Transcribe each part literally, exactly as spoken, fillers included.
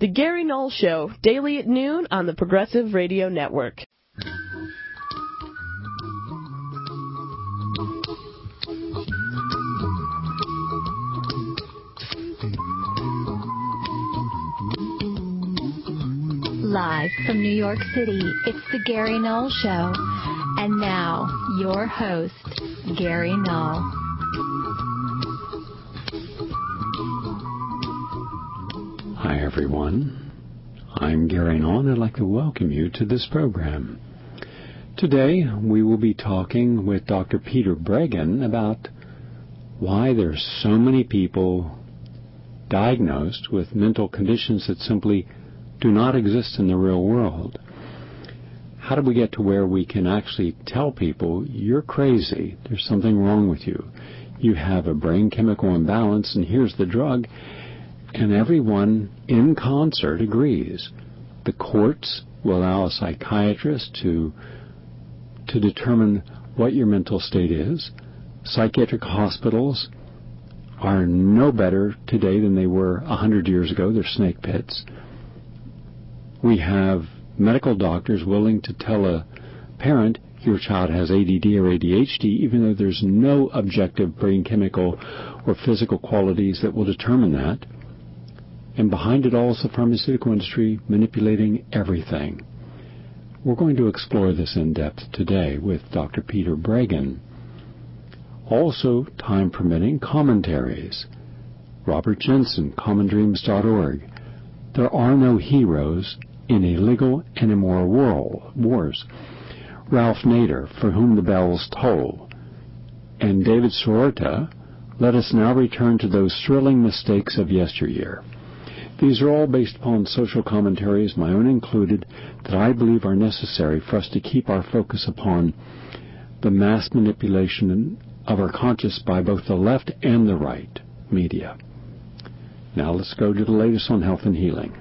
The Gary Null Show, daily at noon on the Progressive Radio Network. Live from New York City, it's The Gary Null Show. And now, your host, Gary Null. Hi, everyone. I'm Gary Null, and I'd like to welcome you to this program. Today, we will be talking with Doctor Peter Breggin about why there's so many people diagnosed with mental conditions that simply do not exist in the real world. How do we get to where we can actually tell people, you're crazy, there's something wrong with you, you have a brain chemical imbalance, and here's the drug, and everyone in concert agrees. The courts will allow a psychiatrist to, to determine what your mental state is. Psychiatric hospitals are no better today than they were a hundred years ago. They're snake pits. We have medical doctors willing to tell a parent your child has A D D or A D H D, even though there's no objective brain chemical or physical qualities that will determine that. And behind it all is the pharmaceutical industry manipulating everything. We're going to explore this in depth today with Doctor Peter Breggin. Also, time permitting, commentaries. Robert Jensen, common dreams dot org. There are no heroes in a legal and immoral world, wars. Ralph Nader, For Whom the Bells Toll. And David Sororta, Let Us Now Return to Those Thrilling Mistakes of Yesteryear. These are all based upon social commentaries, my own included, that I believe are necessary for us to keep our focus upon the mass manipulation of our conscious by both the left and the right media. Now let's go to the latest on health and healing.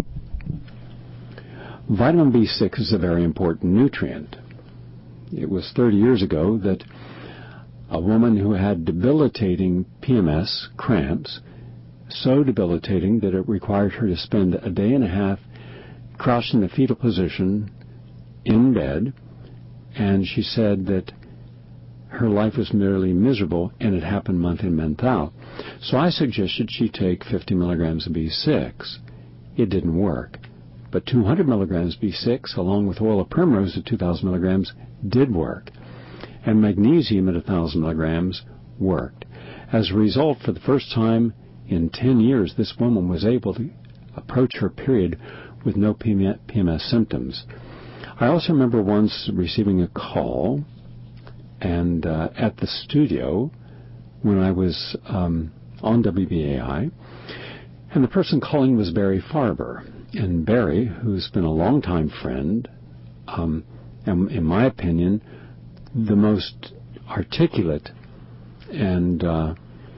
Vitamin B six is a very important nutrient. It was thirty years ago that a woman who had debilitating P M S, cramps, so debilitating that it required her to spend a day and a half crouched in the fetal position in bed, and she said that her life was merely miserable, and it happened month in, month out. So I suggested she take fifty milligrams of B six. It didn't work. But two hundred milligrams B six, along with oil of primrose at two thousand milligrams, did work. And magnesium at one thousand milligrams worked. As a result, for the first time in ten years, this woman was able to approach her period with no P M S symptoms. I also remember once receiving a call and uh, at the studio when I was um, on W B A I, and the person calling was Barry Farber. And Barry, who's been a longtime friend, um, and in my opinion, the most articulate and uh,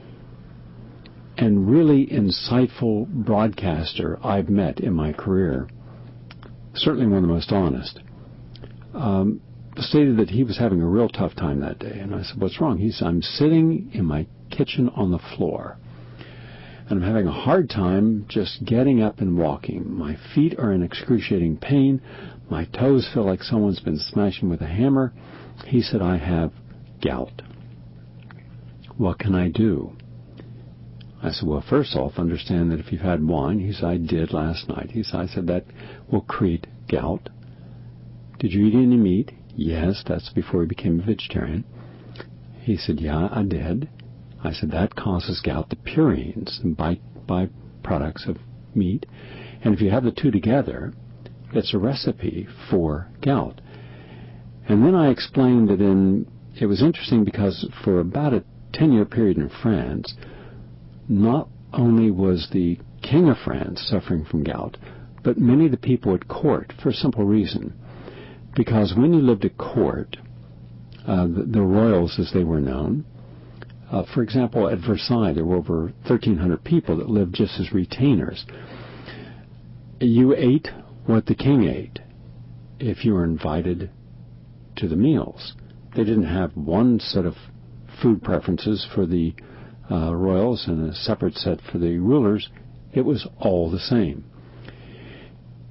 and really insightful broadcaster I've met in my career, certainly one of the most honest, um, stated that he was having a real tough time that day. And I said, what's wrong? He said, I'm sitting in my kitchen on the floor, and I'm having a hard time just getting up and walking. My feet are in excruciating pain. My toes feel like someone's been smashing with a hammer. He said, I have gout. What can I do? I said, well, first off, understand that if you've had wine, he said, I did last night. He said, I said, that will create gout. Did you eat any meat? Yes, that's before he became a vegetarian. He said, yeah, I did. I said, that causes gout, the purines, and by, byproducts of meat. And if you have the two together, it's a recipe for gout. And then I explained that in, it was interesting because for about a ten-year period in France, not only was the king of France suffering from gout, but many of the people at court, for a simple reason. Because when you lived at court, uh, the, the royals, as they were known, Uh, for example, at Versailles, there were over thirteen hundred people that lived just as retainers. You ate what the king ate if you were invited to the meals. They didn't have one set of food preferences for the uh, royals and a separate set for the rulers. It was all the same.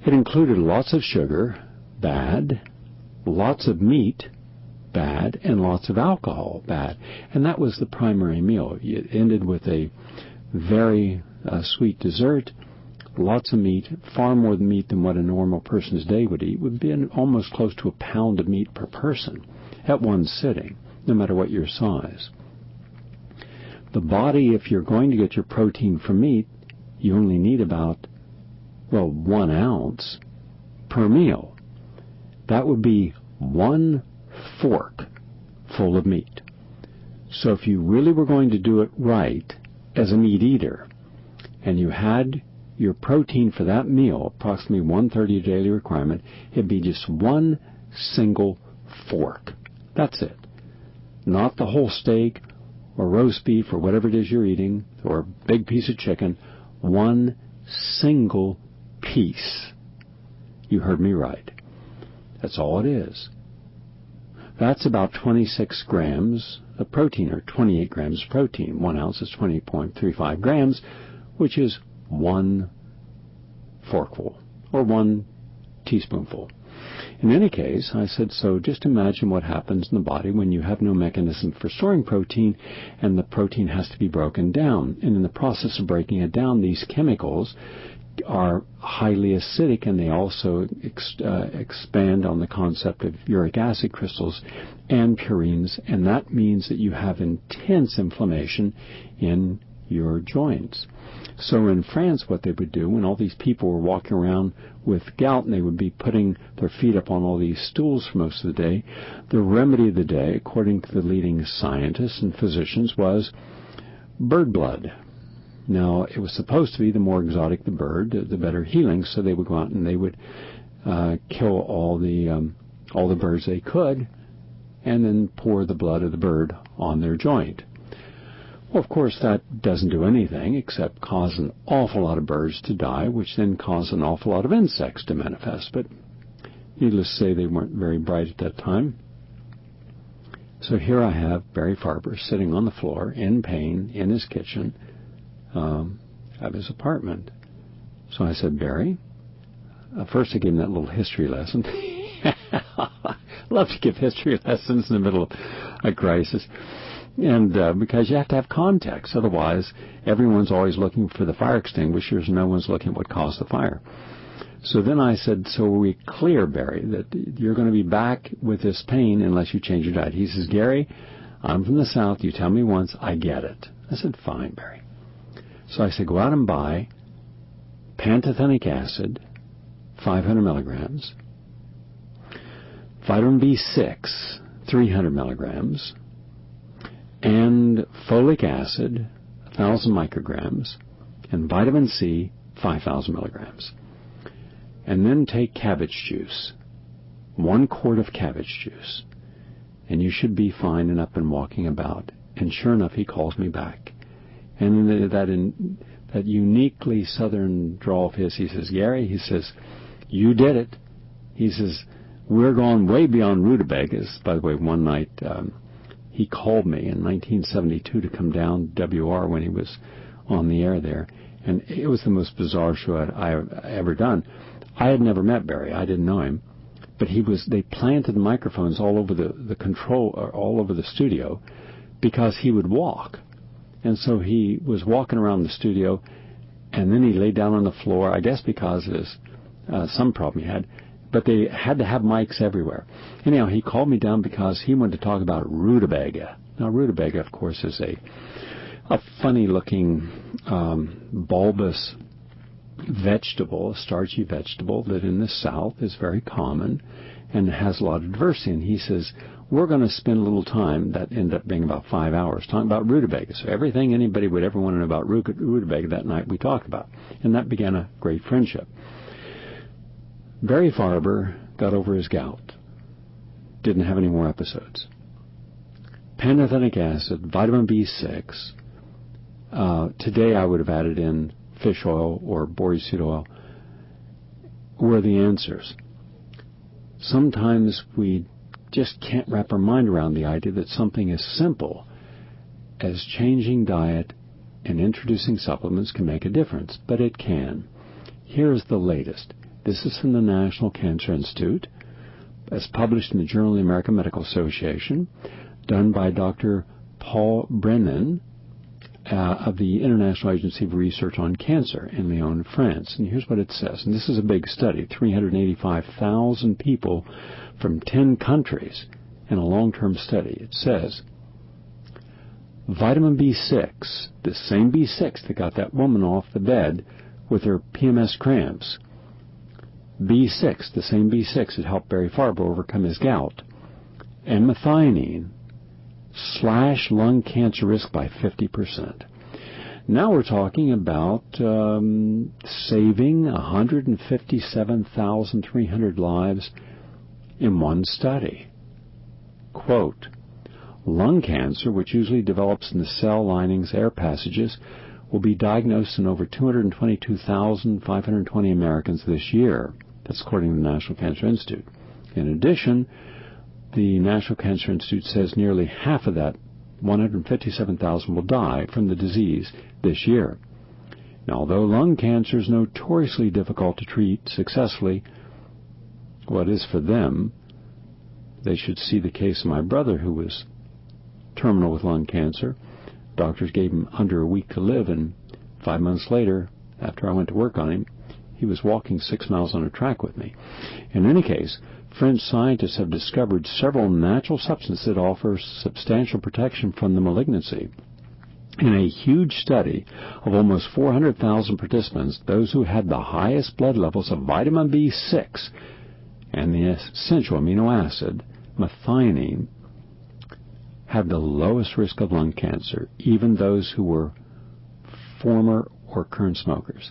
It included lots of sugar, bad, lots of meat, bad, and lots of alcohol, bad. And that was the primary meal. It ended with a very uh, sweet dessert, lots of meat, far more meat than what a normal person's day would eat. It would be an, almost close to a pound of meat per person at one sitting, no matter what your size. The body, if you're going to get your protein from meat, you only need about, well, one ounce per meal. That would be one fork full of meat. So if you really were going to do it right as a meat eater, and you had your protein for that meal, approximately one thirty a daily requirement, it'd be just one single fork. That's it. Not the whole steak or roast beef or whatever it is you're eating, or a big piece of chicken. One single piece. You heard me right. That's all it is. That's about twenty-six grams of protein, or twenty-eight grams of protein. One ounce is twenty point three five grams, which is one forkful, or one teaspoonful. In any case, I said, so just imagine what happens in the body when you have no mechanism for storing protein, and the protein has to be broken down. And in the process of breaking it down, these chemicals are highly acidic, and they also ex- uh, expand on the concept of uric acid crystals and purines, and that means that you have intense inflammation in your joints. So in France, what they would do when all these people were walking around with gout and they would be putting their feet up on all these stools for most of the day, the remedy of the day, according to the leading scientists and physicians, was bird blood. Now, it was supposed to be the more exotic the bird, the better healing, so they would go out and they would uh, kill all the um, all the birds they could and then pour the blood of the bird on their joint. Well, of course, that doesn't do anything except cause an awful lot of birds to die, which then cause an awful lot of insects to manifest. But needless to say, they weren't very bright at that time. So here I have Barry Farber sitting on the floor in pain in his kitchen um, of his apartment. So I said, Barry, uh, first I gave him that little history lesson. I love to give history lessons in the middle of a crisis. And uh, because you have to have context, otherwise everyone's always looking for the fire extinguishers and no one's looking at what caused the fire. So then I said, so are we clear, Barry, that you're going to be back with this pain unless you change your diet? He says, Gary, I'm from the South. You tell me once, I get it. I said, fine, Barry. So I said, go out and buy pantothenic acid, five hundred milligrams, vitamin B six, three hundred milligrams, and folic acid, one thousand micrograms, and vitamin C, five thousand milligrams. And then take cabbage juice, one quart of cabbage juice, and you should be fine and up and walking about. And sure enough, he calls me back. And in that, in, that uniquely southern drawl of his, he says, Gary, he says, you did it. He says, we're going way beyond rutabagas. By the way, one night, um, he called me in nineteen seventy-two to come down to W R when he was on the air there. And it was the most bizarre show I'd, I ever done. I had never met Barry. I didn't know him. But he was, they planted microphones all over the, the control, or all over the studio, because he would walk. And so he was walking around the studio, and then he laid down on the floor, I guess because of his, uh, some problem he had. But they had to have mics everywhere. Anyhow, he called me down because he wanted to talk about rutabaga. Now, rutabaga, of course, is a a funny-looking um, bulbous vegetable, a starchy vegetable that in the South is very common and has a lot of diversity. And he says, we're going to spend a little time, that ended up being about five hours, talking about rutabaga. So everything anybody would ever want to know about rutabaga that night we talked about. And that began a great friendship. Barry Farber got over his gout. Didn't have any more episodes. Pantothenic acid, vitamin B six. Uh, today I would have added in fish oil or bori seed oil. Were the answers. Sometimes we just can't wrap our mind around the idea that something as simple as changing diet and introducing supplements can make a difference. But it can. Here's the latest. This is from the National Cancer Institute, as published in the Journal of the American Medical Association, done by Doctor Paul Brennan uh, of the International Agency for Research on Cancer in Lyon, France. And here's what it says. And this is a big study, three hundred eighty-five thousand people from ten countries in a long-term study. It says, vitamin B six, the same B six that got that woman off the bed with her P M S cramps, B six, the same B six that helped Barry Farber overcome his gout, and methionine slash lung cancer risk by fifty percent. Now we're talking about um, saving one hundred fifty-seven thousand three hundred lives in one study. Quote, lung cancer, which usually develops in the cell linings, air passages, will be diagnosed in over two hundred twenty-two thousand five hundred twenty Americans this year. That's according to the National Cancer Institute. In addition, the National Cancer Institute says nearly half of that, one hundred fifty-seven thousand, will die from the disease this year. Now, although lung cancer is notoriously difficult to treat successfully, what is for them, they should see the case of my brother who was terminal with lung cancer. Doctors gave him under a week to live, and five months later, after I went to work on him, he was walking six miles on a track with me. In any case, French scientists have discovered several natural substances that offer substantial protection from the malignancy. In a huge study of almost four hundred thousand participants, those who had the highest blood levels of vitamin B six and the essential amino acid, methionine, had the lowest risk of lung cancer, even those who were former or current smokers.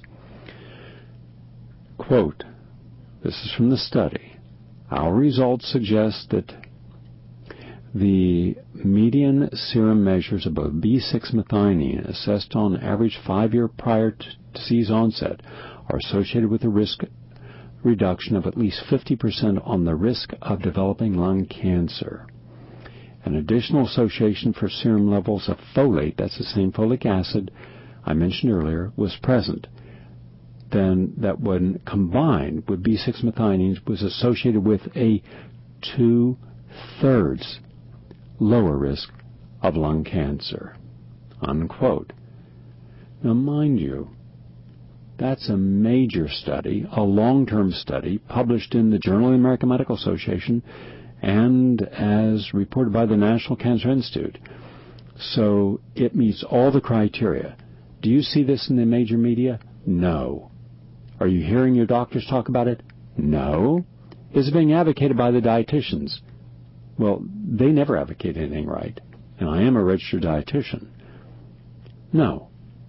Quote, this is from the study. Our results suggest that the median serum measures of both B six methionine, assessed on average five years prior to disease onset, are associated with a risk reduction of at least fifty percent on the risk of developing lung cancer. An additional association for serum levels of folate, that's the same folic acid I mentioned earlier, was present. Then that when combined with B six methionine was associated with a two-thirds lower risk of lung cancer. Unquote. Now, mind you, that's a major study, a long-term study, published in the Journal of the American Medical Association and as reported by the National Cancer Institute. So it meets all the criteria. Do you see this in the major media? No. Are you hearing your doctors talk about it? No. Is it being advocated by the dietitians? Well, they never advocate anything right, and I am a registered dietitian. No.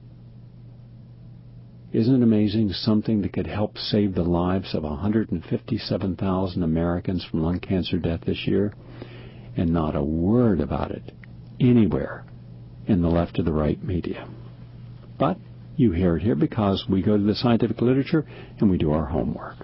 Isn't it amazing, something that could help save the lives of one hundred fifty-seven thousand Americans from lung cancer death this year, and not a word about it anywhere in the left or the right media? But you hear it here because we go to the scientific literature and we do our homework.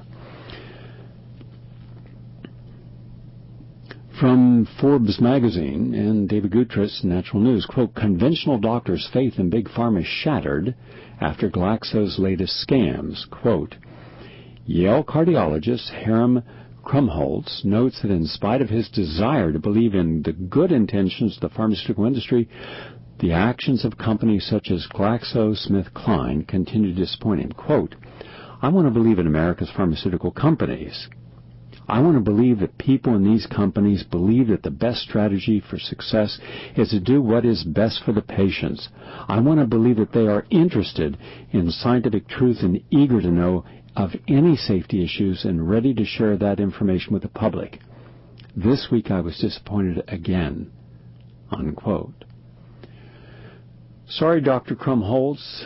From Forbes magazine and David Gutrus, Natural News, quote, conventional doctors' faith in Big Pharma shattered after Glaxo's latest scams. Quote, Yale cardiologist Hiram Krumholtz notes that in spite of his desire to believe in the good intentions of the pharmaceutical industry, the actions of companies such as GlaxoSmithKline continue to disappoint him. Quote, I want to believe in America's pharmaceutical companies. I want to believe that people in these companies believe that the best strategy for success is to do what is best for the patients. I want to believe that they are interested in scientific truth and eager to know of any safety issues and ready to share that information with the public. This week I was disappointed again. Unquote. Sorry, Doctor Krumholtz.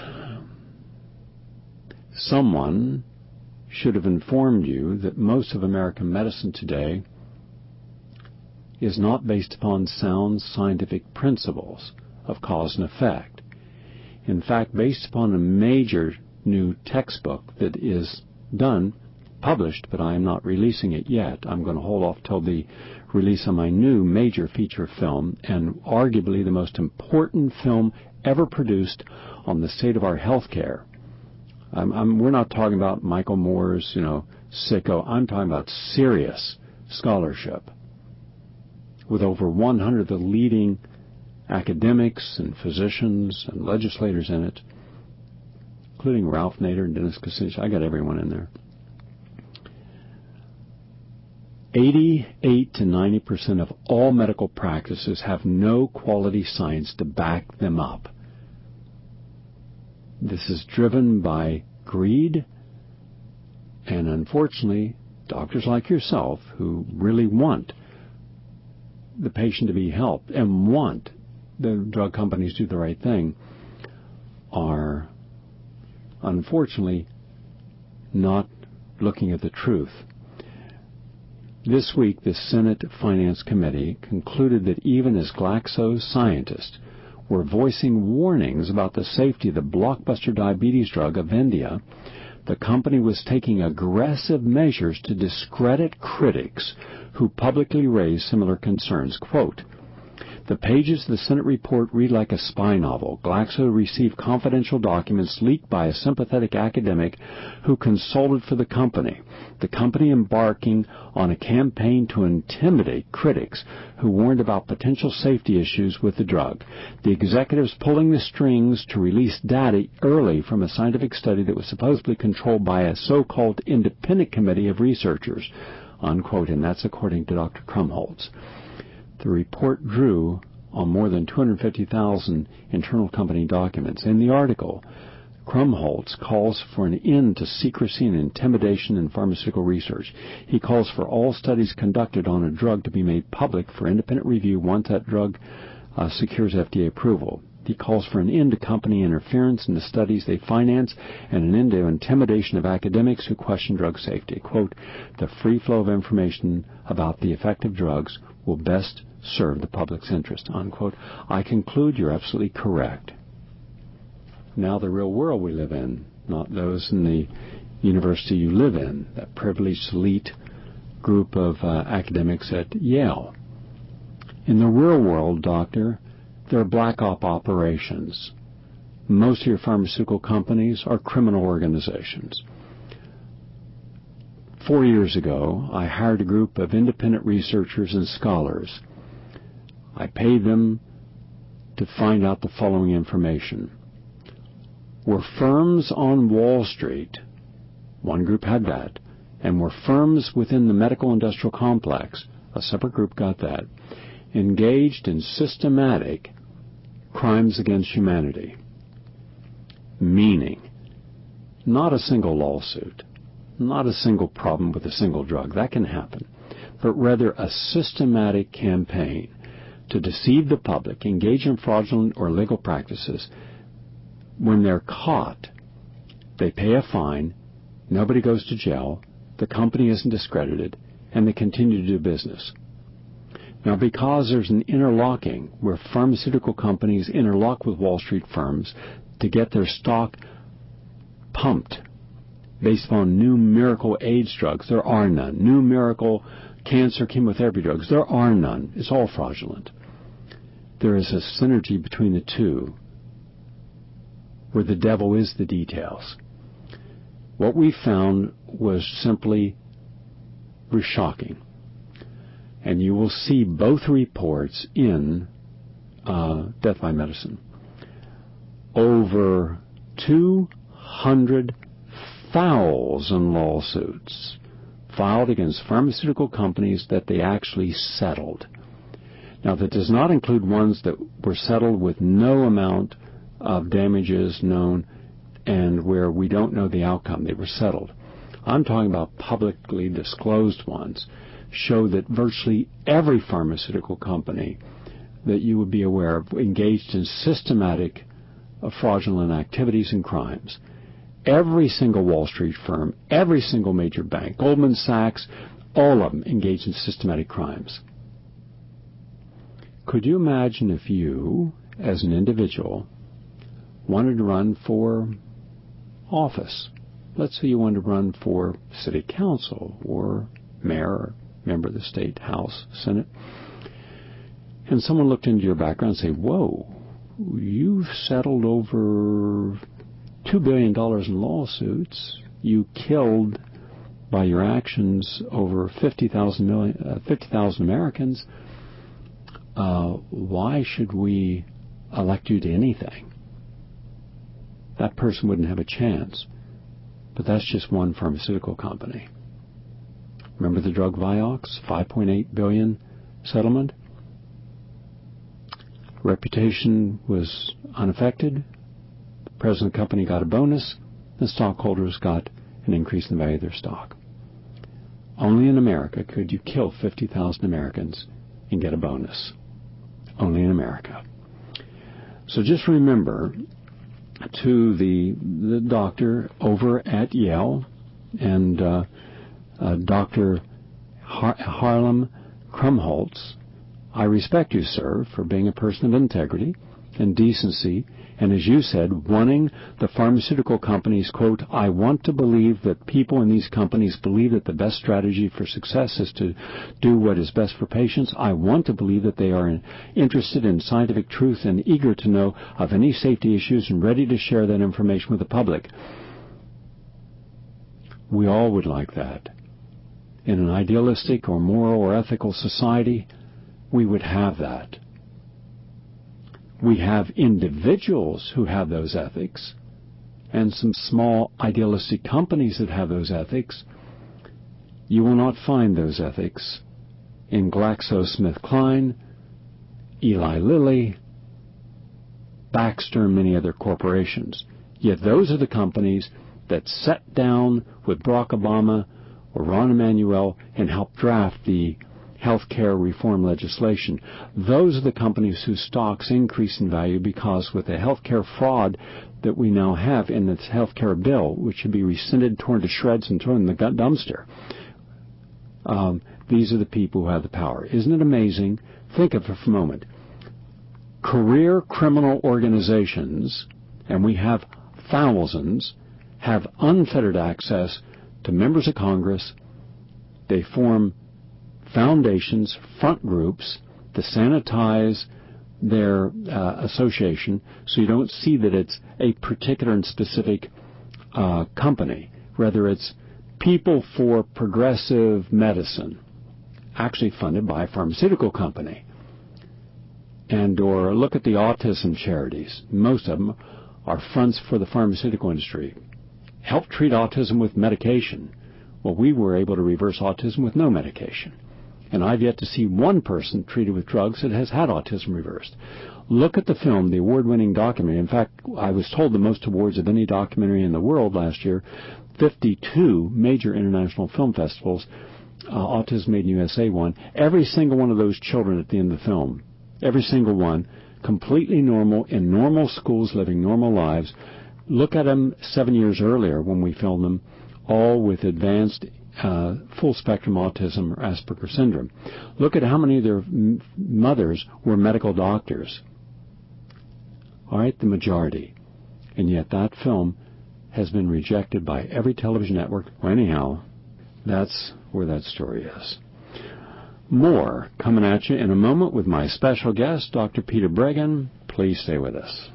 Someone should have informed you that most of American medicine today is not based upon sound scientific principles of cause and effect. In fact, based upon a major new textbook that is done, published, but I am not releasing it yet. I'm going to hold off till the release of my new major feature film, and arguably the most important film ever produced on the state of our health care. I'm, I'm, we're not talking about Michael Moore's, you know, sicko. I'm talking about serious scholarship with over one hundred of the leading academics and physicians and legislators in it, including Ralph Nader and Dennis Kucinich. I got everyone in there. eighty-eight to ninety percent of all medical practices have no quality science to back them up. This is driven by greed, and unfortunately, doctors like yourself who really want the patient to be helped and want the drug companies to do the right thing are unfortunately not looking at the truth. This week, the Senate Finance Committee concluded that even as Glaxo scientists were voicing warnings about the safety of the blockbuster diabetes drug Avendia, the company was taking aggressive measures to discredit critics who publicly raised similar concerns. Quote, "The pages of the Senate report read like a spy novel. Glaxo received confidential documents leaked by a sympathetic academic who consulted for the company. The company embarking on a campaign to intimidate critics who warned about potential safety issues with the drug. The executives pulling the strings to release data early from a scientific study that was supposedly controlled by a so-called independent committee of researchers," unquote, and that's according to Doctor Krumholtz. The report drew on more than two hundred fifty thousand internal company documents. In the article, Krumholtz calls for an end to secrecy and intimidation in pharmaceutical research. He calls for all studies conducted on a drug to be made public for independent review once that drug uh, secures F D A approval. He calls for an end to company interference in the studies they finance and an end to intimidation of academics who question drug safety. Quote, "The free flow of information about the effective drugs will best serve the public's interest," unquote. I conclude you're absolutely correct. Now the real world we live in, not those in the university you live in, that privileged elite group of uh, academics at Yale. In the real world, doctor, there are black op operations. Most of your pharmaceutical companies are criminal organizations. Four years ago, I hired a group of independent researchers and scholars. I paid them to find out the following information. Were firms on Wall Street, one group had that, and were firms within the medical industrial complex, a separate group got that, engaged in systematic crimes against humanity? Meaning, not a single lawsuit, not a single problem with a single drug, that can happen, but rather a systematic campaign to deceive the public, engage in fraudulent or illegal practices. When they're caught, they pay a fine, nobody goes to jail, the company isn't discredited, and they continue to do business. Now, because there's an interlocking where pharmaceutical companies interlock with Wall Street firms to get their stock pumped based upon new miracle AIDS drugs, there are none. New miracle cancer chemotherapy drugs, there are none. It's all fraudulent. There is a synergy between the two where the devil is the details. What we found was simply shocking. And you will see both reports in uh, Death by Medicine. Over two hundred thousand lawsuits filed against pharmaceutical companies that they actually settled. Now, that does not include ones that were settled with no amount of damages known and where we don't know the outcome. They were settled. I'm talking about publicly disclosed ones. Show that virtually every pharmaceutical company that you would be aware of engaged in systematic uh, fraudulent activities and crimes. Every single Wall Street firm, every single major bank, Goldman Sachs, all of them engaged in systematic crimes. Could you imagine if you, as an individual, wanted to run for office? Let's say you wanted to run for city council or mayor or member of the state house, senate, and someone looked into your background and say, whoa, you've settled over two billion dollars in lawsuits. You killed, by your actions, over fifty thousand uh, fifty thousand Americans. Uh, why should we elect you to anything? That person wouldn't have a chance. But that's just one pharmaceutical company. Remember the drug Vioxx, five point eight billion dollars settlement? Reputation was unaffected. The president of the company got a bonus. The stockholders got an increase in the value of their stock. Only in America could you kill fifty thousand Americans and get a bonus. Only in America. So just remember to the, the doctor over at Yale and uh, uh, Doctor Har- Harlem Krumholtz, I respect you, sir, for being a person of integrity and decency, and as you said, wanting the pharmaceutical companies, quote, I want to believe that people in these companies believe that the best strategy for success is to do what is best for patients. I want to believe that they are interested in scientific truth and eager to know of any safety issues and ready to share that information with the public. We all would like that. In an idealistic or moral or ethical society, we would have that. We have individuals who have those ethics and some small idealistic companies that have those ethics. You will not find those ethics in GlaxoSmithKline, Eli Lilly, Baxter, and many other corporations. Yet those are the companies that sat down with Barack Obama or Ron Emanuel and helped draft the healthcare reform legislation. Those are the companies whose stocks increase in value because with the healthcare fraud that we now have in this healthcare bill, which should be rescinded, torn to shreds, and thrown in the dumpster, um, these are the people who have the power. Isn't it amazing? Think of it for a moment. Career criminal organizations, and we have thousands, have unfettered access to members of Congress. They form foundations, front groups to sanitize their uh, association so you don't see that it's a particular and specific uh, company. Rather, it's People for Progressive Medicine, actually funded by a pharmaceutical company. And or look at the autism charities. Most of them are fronts for the pharmaceutical industry. Help treat autism with medication. Well, we were able to reverse autism with no medication. And I've yet to see one person treated with drugs that has had autism reversed. Look at the film, the award-winning documentary. In fact, I was told the most awards of any documentary in the world last year, fifty-two major international film festivals, uh, Autism Made in U S A won. Every single one of those children at the end of the film, every single one, completely normal, in normal schools, living normal lives. Look at them seven years earlier when we filmed them, all with advanced uh, full-spectrum autism or Asperger syndrome. Look at how many of their m- mothers were medical doctors. All right, the majority. And yet that film has been rejected by every television network. Well, anyhow, that's where that story is. More coming at you in a moment with my special guest, Doctor Peter Breggin. Please stay with us.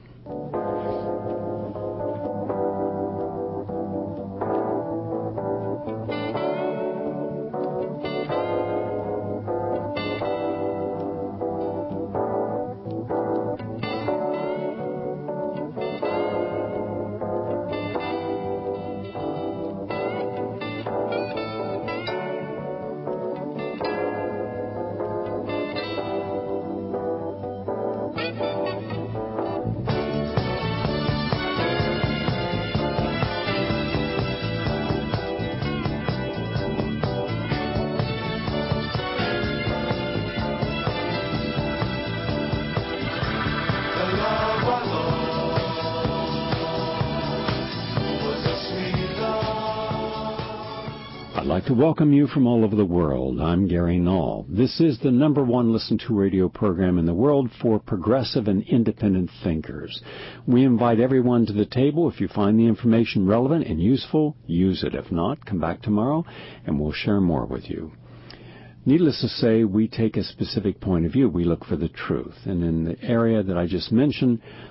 To welcome you from all over the world. I'm Gary Null. This is the number one listened to radio program in the world for progressive and independent thinkers. We invite everyone to the table. If you find the information relevant and useful, use it. If not, come back tomorrow and we'll share more with you. Needless to say, we take a specific point of view. We look for the truth. And in the area that I just mentioned,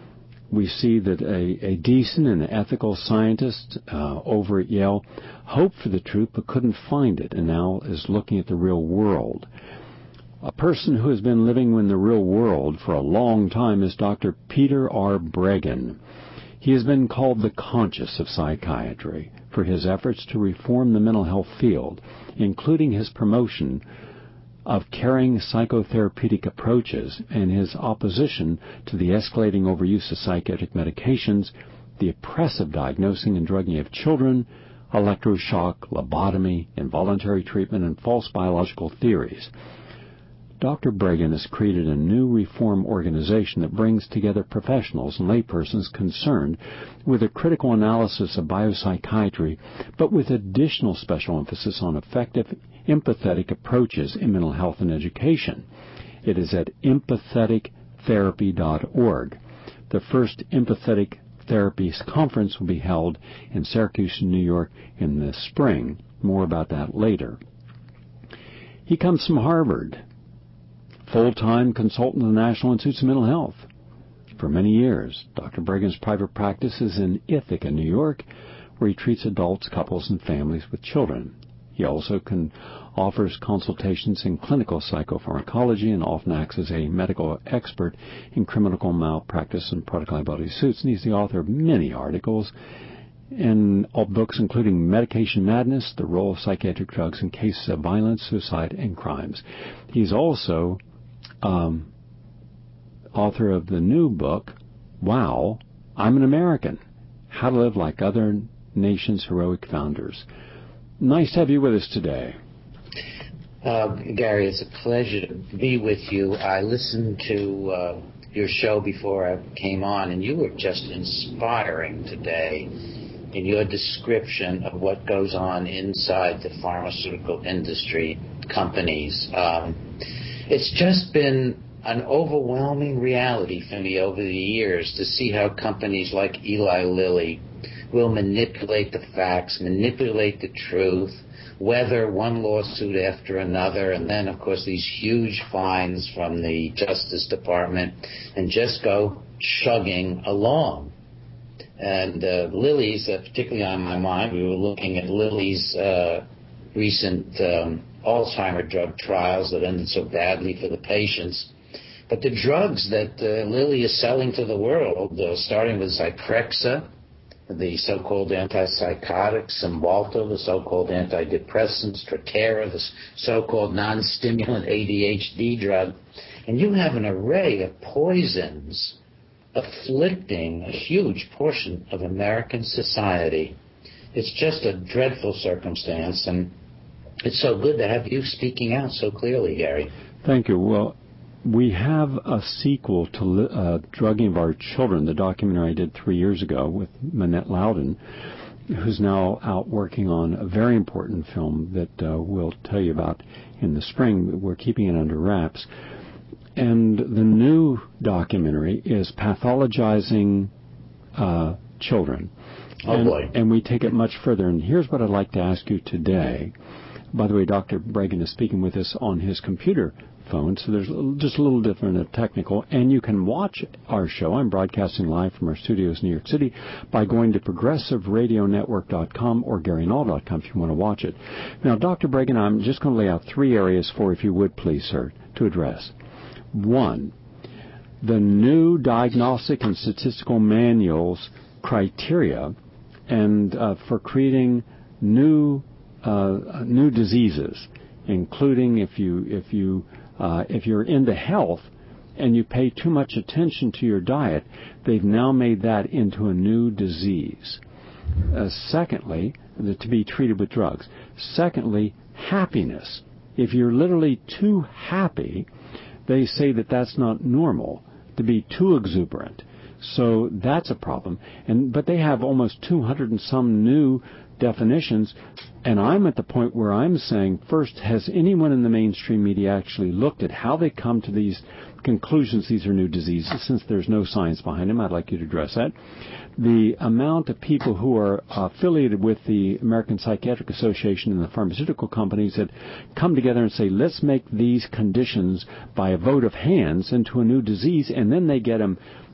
we see that a, a decent and ethical scientist uh, over at Yale hoped for the truth but couldn't find it, and now is looking at the real world. A person who has been living in the real world for a long time is Doctor Peter R. Breggin. He has been called the conscience of psychiatry for his efforts to reform the mental health field, including his promotion of caring psychotherapeutic approaches and his opposition to the escalating overuse of psychiatric medications, the oppressive diagnosing and drugging of children, electroshock, lobotomy, involuntary treatment, and false biological theories. Doctor Breggin has created a new reform organization that brings together professionals and laypersons concerned with a critical analysis of biopsychiatry, but with additional special emphasis on effective, empathetic approaches in mental health and education. It is at empathetic therapy dot org. The first Empathetic Therapies Conference will be held in Syracuse, New York in the spring. More about that later. He comes from Harvard. Full-time consultant of the National Institutes of Mental Health. For many years, Doctor Breggin's private practice is in Ithaca, New York, where he treats adults, couples, and families with children. He also can, offers consultations in clinical psychopharmacology and often acts as a medical expert in criminal malpractice and product liability suits. And he's the author of many articles and all books including Medication Madness, The Role of Psychiatric Drugs in Cases of Violence, Suicide, and Crimes. He's also um, author of the new book, Wow, I'm an American, How to Live Like Other Nations' Heroic Founders. Nice to have you with us today. Uh, Gary, it's a pleasure to be with you. I listened to uh, your show before I came on, and you were just inspiring today in your description of what goes on inside the pharmaceutical industry companies. Um, it's just been an overwhelming reality for me over the years to see how companies like Eli Lilly will manipulate the facts, manipulate the truth, weather one lawsuit after another, and then, of course, these huge fines from the Justice Department, and just go chugging along. And uh, Lilly's, uh, particularly on my mind, we were looking at Lilly's uh, recent um, Alzheimer drug trials that ended so badly for the patients. But the drugs that uh, Lilly is selling to the world, uh, starting with Zyprexa, the so-called antipsychotics, Cymbalta, the so-called antidepressants, Strattera, the so-called non-stimulant A D H D drug, and you have an array of poisons afflicting a huge portion of American society. It's just a dreadful circumstance, and it's so good to have you speaking out so clearly, Gary. Thank you. Well, we have a sequel to uh, Drugging of Our Children, the documentary I did three years ago with Manette Loudon, who's now out working on a very important film that uh, we'll tell you about in the spring. We're keeping it under wraps. And the new documentary is Pathologizing uh, Children. Oh, and, boy. And we take it much further. And here's what I'd like to ask you today. By the way, Doctor Breggin is speaking with us on his computer phone, so there's just a little different uh, technical. And you can watch our show. I'm broadcasting live from our studios in New York City by going to progressive radio network dot com or gary null dot com if you want to watch it. Now, Doctor Breggin, I'm just going to lay out three areas for, if you would please, sir, to address. One, the new Diagnostic and Statistical Manual's criteria and uh, for creating new uh, new diseases, including if you if you uh, if you're into health and you pay too much attention to your diet, they've now made that into a new disease. Uh, secondly, the, to be treated with drugs. Secondly, happiness. If you're literally too happy, they say that that's not normal, to be too exuberant. So that's a problem. And but they have almost two hundred and some new definitions, and I'm at the point where I'm saying, first, has anyone in the mainstream media actually looked at how they come to these conclusions these are new diseases? Since there's no science behind them, I'd like you to address that. The amount of people who are affiliated with the American Psychiatric Association and the pharmaceutical companies that come together and say, let's make these conditions by a vote of hands into a new disease, and then they get them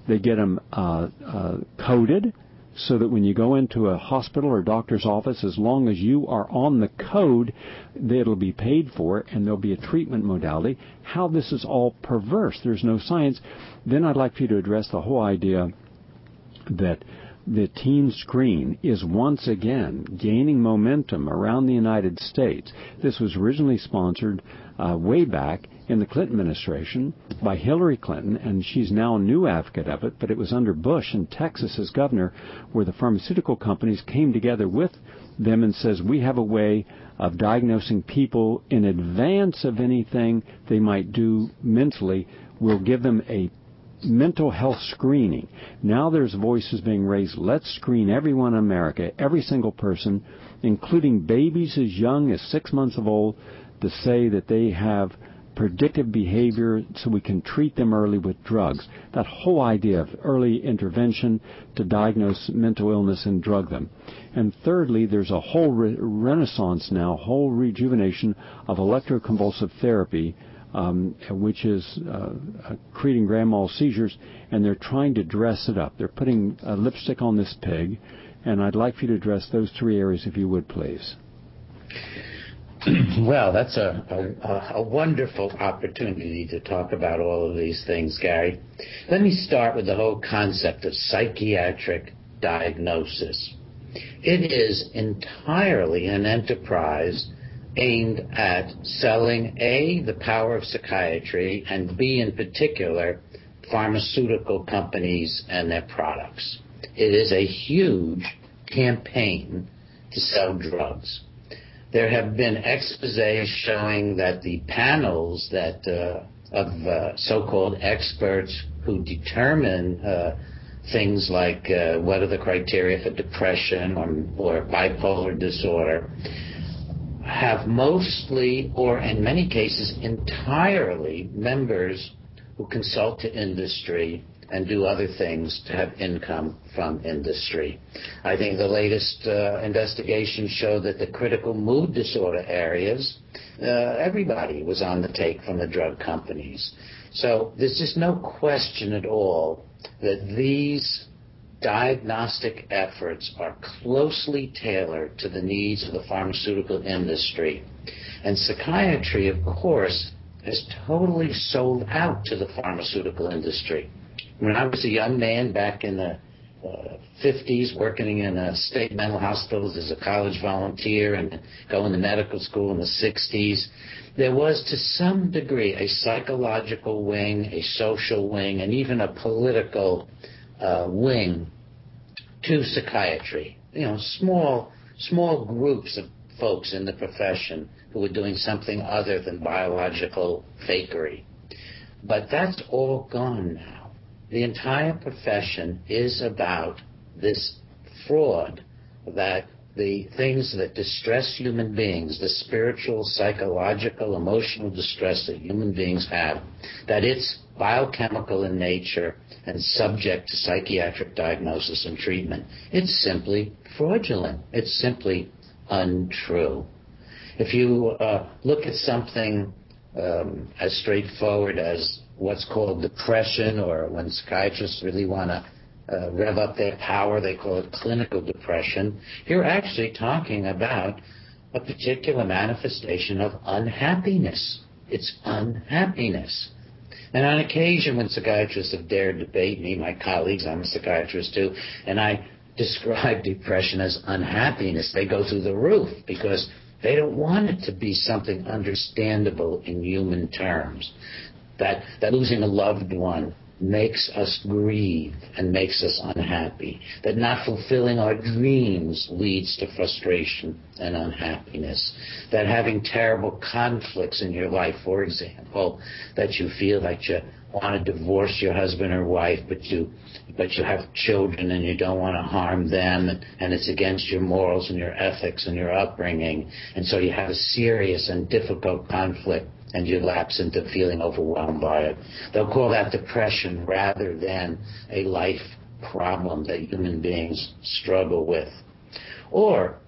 They get them uh, uh, coded so that when you go into a hospital or doctor's office, as long as you are on the code, it'll be paid for, and there'll be a treatment modality. How this is all perverse. There's no science. Then I'd like for you to address the whole idea that the teen screen is once again gaining momentum around the United States. This was originally sponsored uh, way back in the Clinton administration by Hillary Clinton, and she's now a new advocate of it, but it was under Bush in Texas as governor, where the pharmaceutical companies came together with them and says, we have a way of diagnosing people in advance of anything they might do mentally. We'll give them a mental health screening. Now there's voices being raised. Let's screen everyone in America, every single person, including babies as young as six months of old, to say that they have predictive behavior so we can treat them early with drugs. That whole idea of early intervention to diagnose mental illness and drug them. And thirdly, there's a whole re- renaissance now, whole rejuvenation of electroconvulsive therapy, Um, which is uh, uh, creating grand mal seizures, and they're trying to dress it up. They're putting uh, lipstick on this pig, and I'd like for you to address those three areas, if you would, please. Well, that's a, a, a wonderful opportunity to talk about all of these things, Gary. Let me start with the whole concept of psychiatric diagnosis. It is entirely an enterprise aimed at selling, A, the power of psychiatry, and B, in particular, pharmaceutical companies and their products. It is a huge campaign to sell drugs. There have been exposés showing that the panels that uh, of uh, so-called experts who determine uh, things like uh, what are the criteria for depression or, or bipolar disorder have mostly, or in many cases entirely, members who consult to industry and do other things to have income from industry. I think the latest uh, investigation showed that the critical mood disorder areas, uh, everybody was on the take from the drug companies. So there's just no question at all that these diagnostic efforts are closely tailored to the needs of the pharmaceutical industry. And psychiatry, of course, is totally sold out to the pharmaceutical industry. When I was a young man back in the uh, fifties, working in a state mental hospitals as a college volunteer and going to medical school in the sixties, there was to some degree a psychological wing, a social wing, and even a political uh, wing to psychiatry. You know, small, small groups of folks in the profession who were doing something other than biological fakery. But that's all gone now. The entire profession is about this fraud, that the things that distress human beings, the spiritual, psychological, emotional distress that human beings have, that it's biochemical in nature and subject to psychiatric diagnosis and treatment. It's simply fraudulent. It's simply untrue. If you uh, look at something um, as straightforward as what's called depression, or when psychiatrists really want to uh, rev up their power, they call it clinical depression, you're actually talking about a particular manifestation of unhappiness. It's unhappiness. And on occasion, when psychiatrists have dared debate me, my colleagues, I'm a psychiatrist too, and I describe depression as unhappiness, they go through the roof because they don't want it to be something understandable in human terms. That, that losing a loved one makes us grieve and makes us unhappy. That not fulfilling our dreams leads to frustration and unhappiness. That having terrible conflicts in your life, for example, that you feel like you want to divorce your husband or wife, but you but you have children and you don't want to harm them, and, and it's against your morals and your ethics and your upbringing, and so you have a serious and difficult conflict, and you lapse into feeling overwhelmed by it. They'll call that depression rather than a life problem that human beings struggle with. Or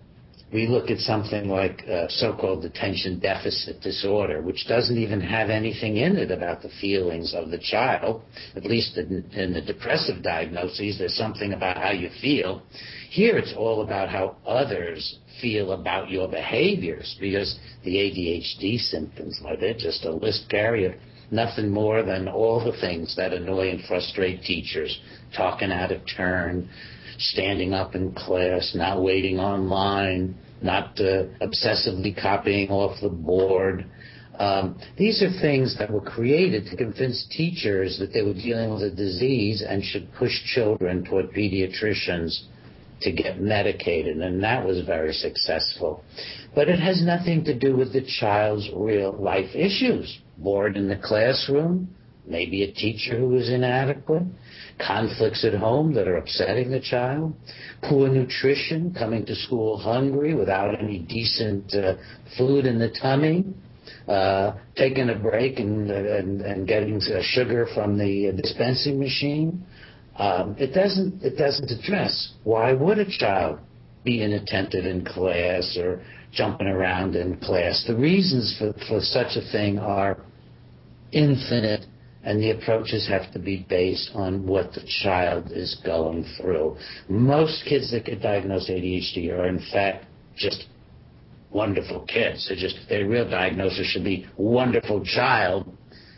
we look at something like uh, so-called attention deficit disorder, which doesn't even have anything in it about the feelings of the child. At least in, in the depressive diagnoses, there's something about how you feel. Here it's all about how others feel about your behaviors, because the A D H D symptoms, well, they're just a list, Gary, of nothing more than all the things that annoy and frustrate teachers: talking out of turn, standing up in class, not waiting online, not uh, obsessively copying off the board. Um, these are things that were created to convince teachers that they were dealing with a disease and should push children toward pediatricians to get medicated, and that was very successful. But it has nothing to do with the child's real life issues. Bored in the classroom, maybe a teacher who is inadequate, conflicts at home that are upsetting the child, poor nutrition, coming to school hungry without any decent uh, food in the tummy, uh, taking a break and, and, and getting uh, sugar from the dispensing machine. Um, it doesn't it doesn't address why would a child be inattentive in class or jumping around in class. The reasons for, for such a thing are infinite, and the approaches have to be based on what the child is going through. Most kids that get diagnosed A D H D are in fact just wonderful kids. They're just, their real diagnosis should be wonderful child.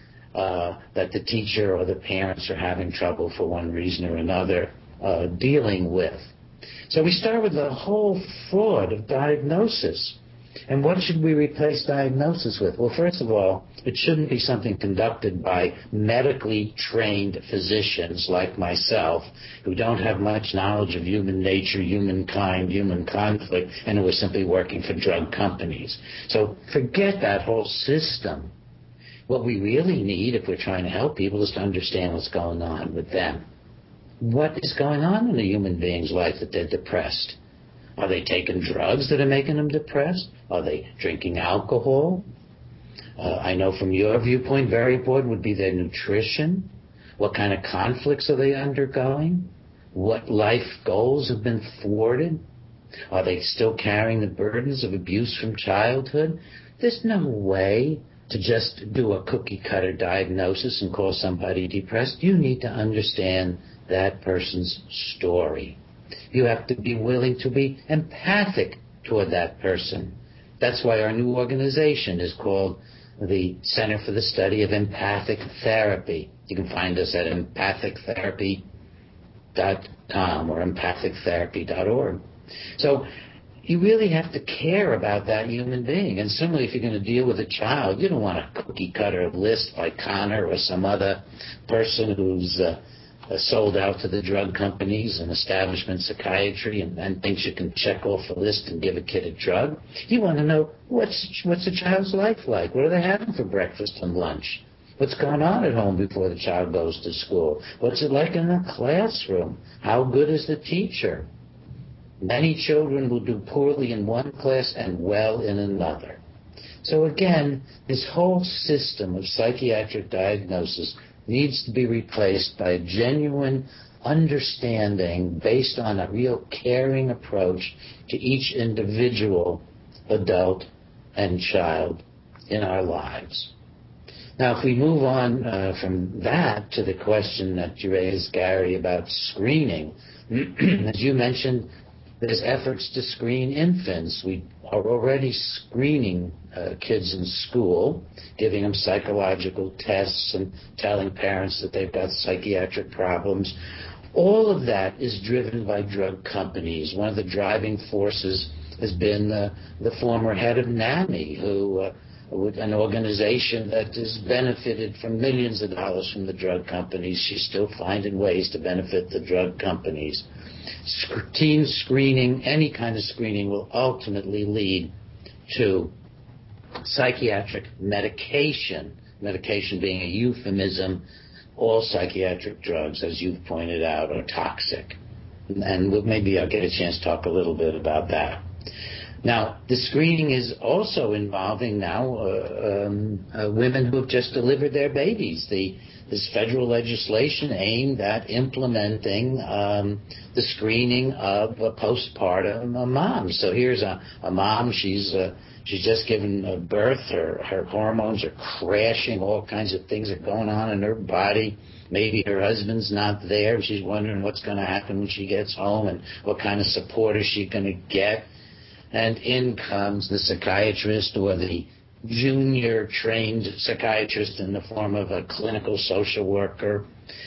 Uh, that the teacher or the parents are having trouble for one reason or another uh, dealing with. So we start with the whole fraud of diagnosis. And what should we replace diagnosis with? Well, first of all, it shouldn't be something conducted by medically trained physicians like myself, who don't have much knowledge of human nature, humankind, human conflict, and who are simply working for drug companies. So forget that whole system. What we really need, if we're trying to help people, is to understand what's going on with them. What is going on in a human being's life that they're depressed? Are they taking drugs that are making them depressed? Are they drinking alcohol? Uh, I know from your viewpoint, very important would be their nutrition. What kind of conflicts are they undergoing? What life goals have been thwarted? Are they still carrying the burdens of abuse from childhood? There's no way to just do a cookie-cutter diagnosis and call somebody depressed. You need to understand that person's story. You have to be willing to be empathic toward that person. That's why our new organization is called the Center for the Study of Empathic Therapy. You can find us at empathic therapy dot com or empathic therapy dot org. So you really have to care about that human being. And similarly, if you're going to deal with a child, you don't want a cookie-cutter list like Connor or some other person who's uh, uh, sold out to the drug companies and establishment psychiatry and, and thinks you can check off a list and give a kid a drug. You want to know what's what's a child's life like? What are they having for breakfast and lunch? What's going on at home before the child goes to school? What's it like in the classroom? How good is the teacher? Many children will do poorly in one class and well in another. So again, this whole system of psychiatric diagnosis needs to be replaced by a genuine understanding based on a real caring approach to each individual adult and child in our lives. Now, if we move on uh, from that to the question that you raised, Gary, about screening, as you mentioned, there's efforts to screen infants. We are already screening uh, kids in school, giving them psychological tests and telling parents that they've got psychiatric problems. All of that is driven by drug companies. One of the driving forces has been uh, the former head of NAMI, who uh, with an organization that has benefited from millions of dollars from the drug companies. She's still finding ways to benefit the drug companies. Teen screening, any kind of screening, will ultimately lead to psychiatric medication, medication being a euphemism. All psychiatric drugs, as you've pointed out, are toxic. And maybe I'll get a chance to talk a little bit about that. Now, the screening is also involving now uh, um, uh, women who have just delivered their babies. The This federal legislation aimed at implementing um, the screening of uh, postpartum uh, moms. So here's a, a mom. She's uh, she's just given uh, birth. Her her hormones are crashing. All kinds of things are going on in her body. Maybe her husband's not there. She's wondering what's going to happen when she gets home and what kind of support is she going to get. And in comes the psychiatrist or the junior trained psychiatrist in the form of a clinical social worker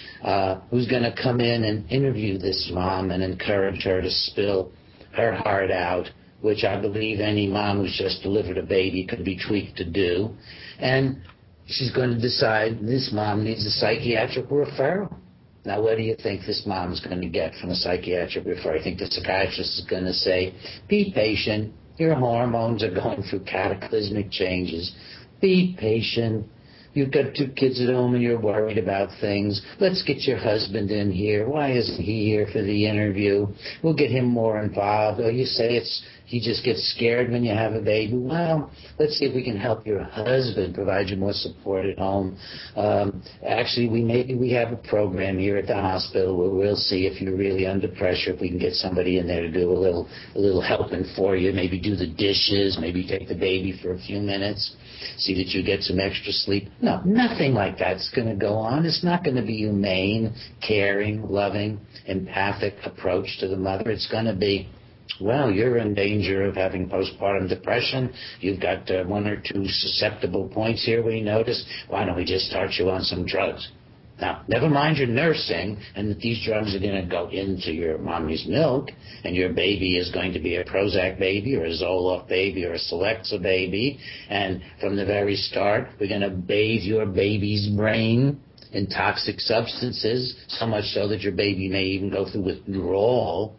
uh, who's going to come in and interview this mom and encourage her to spill her heart out, which I believe any mom who's just delivered a baby could be tweaked to do. And she's going to decide this mom needs a psychiatric referral. Now, what do you think this mom is going to get from a psychiatric referral? I think the psychiatrist is going to say, be patient. Your hormones are going through cataclysmic changes. Be patient. You've got two kids at home and you're worried about things. Let's get your husband in here. Why isn't he here for the interview? We'll get him more involved. Or you say it's he just gets scared when you have a baby. Well, let's see if we can help your husband provide you more support at home. Um, actually, we maybe we have a program here at the hospital where we'll see if you're really under pressure, if we can get somebody in there to do a little a little helping for you, maybe do the dishes, maybe take the baby for a few minutes, see that you get some extra sleep. No, nothing like that's going to go on. It's not going to be humane, caring, loving, empathic approach to the mother. It's going to be, well, you're in danger of having postpartum depression. You've got uh, one or two susceptible points here we notice. Why don't we just start you on some drugs? Now, never mind your nursing and that these drugs are going to go into your mommy's milk and your baby is going to be a Prozac baby or a Zoloft baby or a Celexa baby. And from the very start, we're going to bathe your baby's brain in toxic substances, so much so that your baby may even go through withdrawal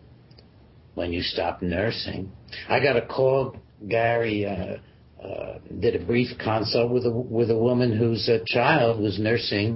when you stop nursing. I got a call, Gary, uh, uh, did a brief consult with a, with a woman whose uh, child was nursing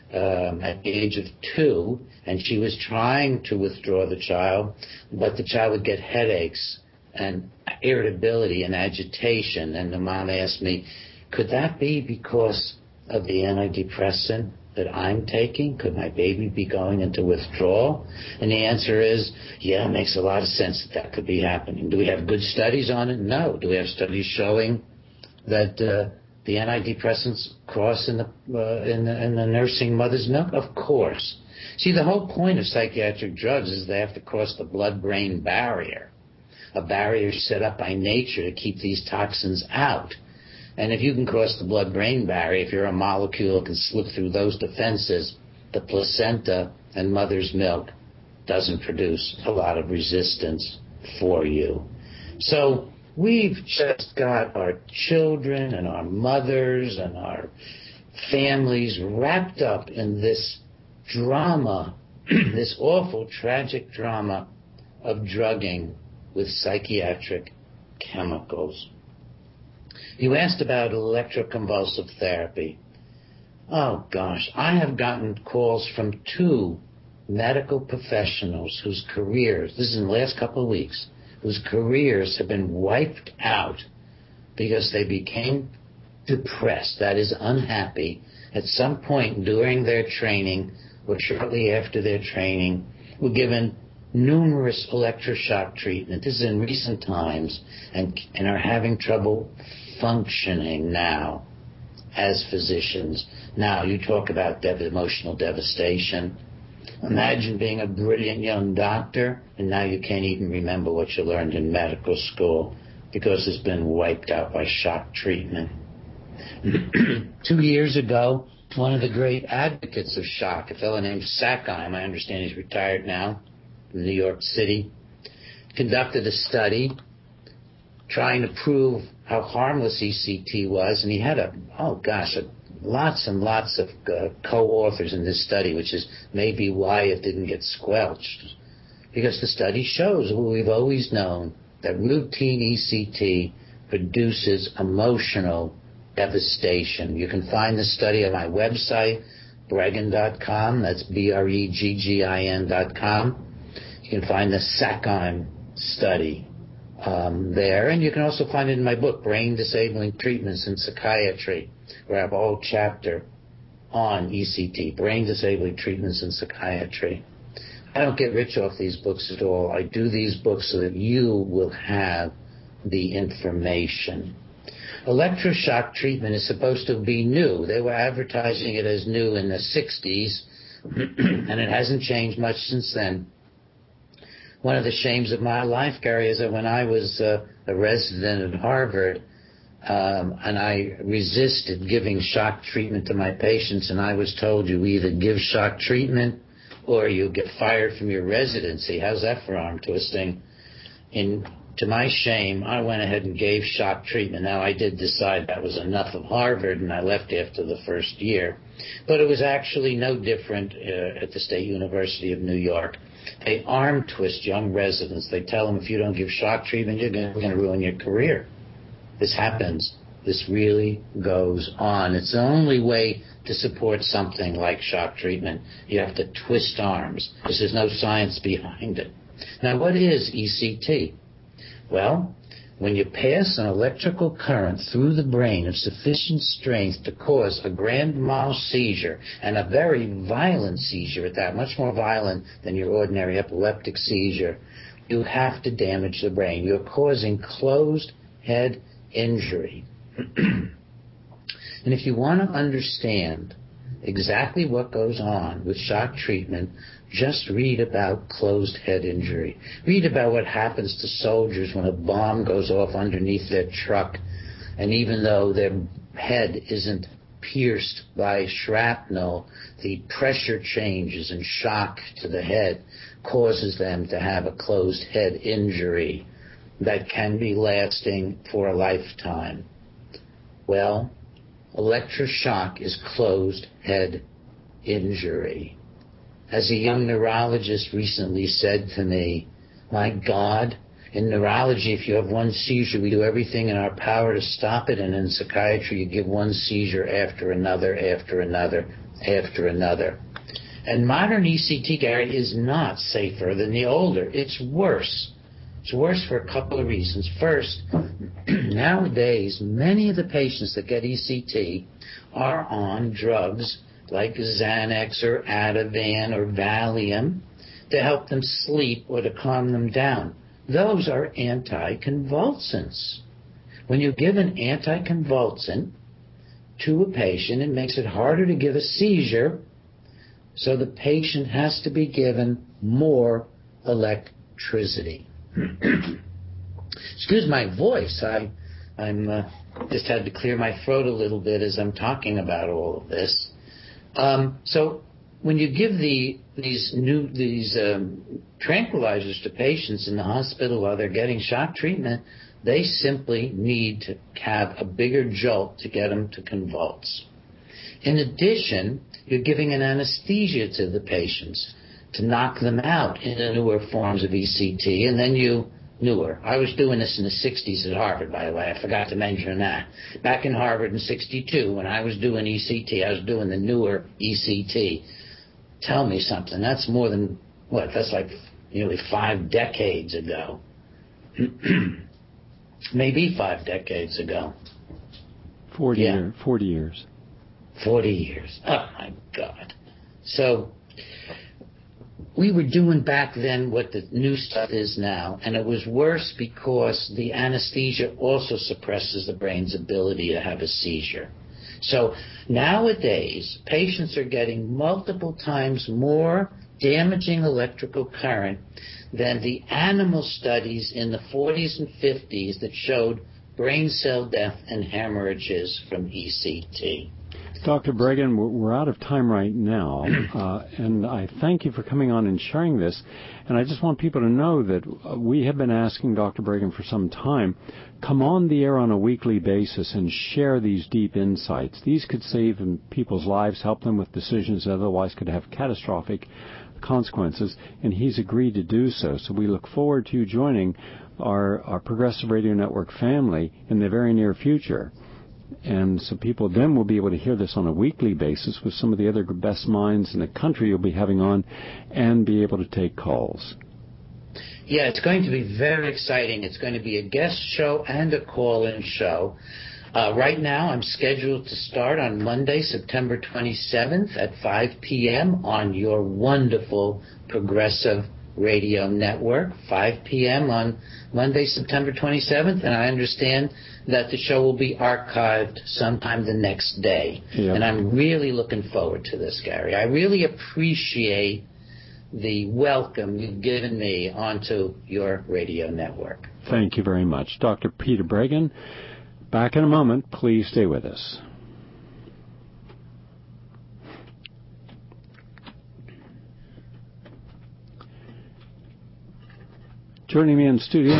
Um, at the age of two, and she was trying to withdraw the child, but the child would get headaches and irritability and agitation. And the mom asked me, could that be because of the antidepressant that I'm taking? Could my baby be going into withdrawal? And the answer is, yeah, it makes a lot of sense that that could be happening. Do we have good studies on it? No. Do we have studies showing that uh, the antidepressants cross in the, uh, in the in the nursing mother's milk? Of course. See, the whole point of psychiatric drugs is they have to cross the blood-brain barrier, a barrier set up by nature to keep these toxins out. And if you can cross the blood-brain barrier, if you're a molecule that can slip through those defenses, the placenta and mother's milk doesn't produce a lot of resistance for you. So we've just got our children and our mothers and our families wrapped up in this drama, this awful, tragic drama of drugging with psychiatric chemicals. You asked about electroconvulsive therapy. Oh, gosh, I have gotten calls from two medical professionals whose careers, this is in the last couple of weeks, whose careers have been wiped out because they became depressed, that is, unhappy, at some point during their training or shortly after their training, were given numerous electroshock treatment. This is in recent times, and, and are having trouble functioning now as physicians. Now, you talk about dev- emotional devastation. Imagine being a brilliant young doctor, and now you can't even remember what you learned in medical school because it's been wiped out by shock treatment. Two years ago, one of the great advocates of shock, a fellow named Sackheim, I understand he's retired now, from New York City, conducted a study trying to prove how harmless E C T was, and he had a, oh gosh, a, lots and lots of uh, co-authors in this study, which is maybe why it didn't get squelched. Because the study shows what we've always known, that routine E C T produces emotional devastation. You can find the study on my website, Breggin dot com. That's B R E G G I N dot com. You can find the Sackheim study um, there. And you can also find it in my book, Brain Disabling Treatments in Psychiatry, where I have a whole chapter on E C T, Brain Disabling Treatments in Psychiatry. I don't get rich off these books at all. I do these books so that you will have the information. Electroshock treatment is supposed to be new. They were advertising it as new in the sixties, and it hasn't changed much since then. One of the shames of my life, Gary, is that when I was uh, a resident at Harvard, um, and I resisted giving shock treatment to my patients, and I was told you either give shock treatment or you get fired from your residency. How's that for arm twisting? In To my shame, I went ahead and gave shock treatment. Now, I did decide that was enough of Harvard, and I left after the first year. But it was actually no different uh, at the State University of New York. They arm twist young residents. They tell them, if you don't give shock treatment, you're going to ruin your career. This happens. This really goes on. It's the only way to support something like shock treatment. You have to twist arms, because there's no science behind it. Now, what is E C T? Well, when you pass an electrical current through the brain of sufficient strength to cause a grand mal seizure, and a very violent seizure at that, much more violent than your ordinary epileptic seizure, you have to damage the brain. You're causing closed head injury. And if you want to understand exactly what goes on with shock treatment, just read about closed head injury. Read about what happens to soldiers when a bomb goes off underneath their truck, and even though their head isn't pierced by shrapnel, the pressure changes and shock to the head causes them to have a closed head injury that can be lasting for a lifetime. Well, electroshock is closed head injury. As a young neurologist recently said to me, my God, in neurology, if you have one seizure, we do everything in our power to stop it, and in psychiatry, you give one seizure after another, after another, after another. And modern E C T, Gary, is not safer than the older. It's worse. It's worse for a couple of reasons. First, nowadays, many of the patients that get E C T are on drugs like Xanax or Ativan or Valium to help them sleep or to calm them down. Those are anticonvulsants. When you give an anticonvulsant to a patient, it makes it harder to give a seizure, so the patient has to be given more electricity. Excuse my voice. I, I'm uh, just had to clear my throat a little bit as I'm talking about all of this. Um, so when you give the these new these um, tranquilizers to patients in the hospital while they're getting shock treatment, they simply need to have a bigger jolt to get them to convulse. In addition, you're giving an anesthesia to the patients to knock them out in the newer forms of E C T, and then you newer. I was doing this in the sixties at Harvard, by the way. I forgot to mention that. Back in Harvard in sixty-two, when I was doing E C T, I was doing the newer E C T. Tell me something. That's more than, what, that's like nearly five decades ago. Maybe five decades ago. Forty, yeah. year, forty years. Forty years. Oh, my God. So we were doing back then what the new stuff is now, and it was worse because the anesthesia also suppresses the brain's ability to have a seizure. So nowadays, patients are getting multiple times more damaging electrical current than the animal studies in the forties and fifties that showed brain cell death and hemorrhages from E C T. Doctor Breggin, we're out of time right now, uh, and I thank you for coming on and sharing this. And I just want people to know that we have been asking Doctor Breggin for some time, come on the air on a weekly basis and share these deep insights. These could save people's lives, help them with decisions that otherwise could have catastrophic consequences, and he's agreed to do so. So we look forward to you joining our, our Progressive Radio Network family in the very near future. And so people then will be able to hear this on a weekly basis with some of the other best minds in the country you'll be having on, and be able to take calls. Yeah, it's going to be very exciting. It's going to be a guest show and a call-in show. Uh, right now, I'm scheduled to start on Monday, September twenty-seventh at five p.m. on your wonderful Progressive Radio Network, five p.m. on Monday, September twenty-seventh, and I understand that the show will be archived sometime the next day. Yep. And I'm really looking forward to this, Gary. I really appreciate the welcome you've given me onto your radio network. Thank you very much. Doctor Peter Breggin, back in a moment. Please stay with us. Joining me in studio,